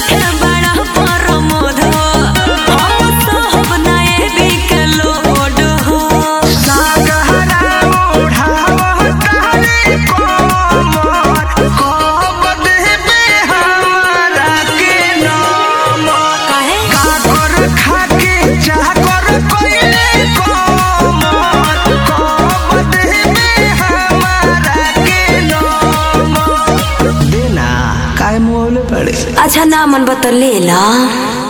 बैठे बड़ा परमोध हम सब नए बिकलो हो सागहरा उठाव तारे कोमर कब देबे हमरा के नाम काहे काकर खाके चाकर कइले कोमर कब देबे हमरा के नाम देना काय मोल पड़े। अच्छा ना मन बता ले ला।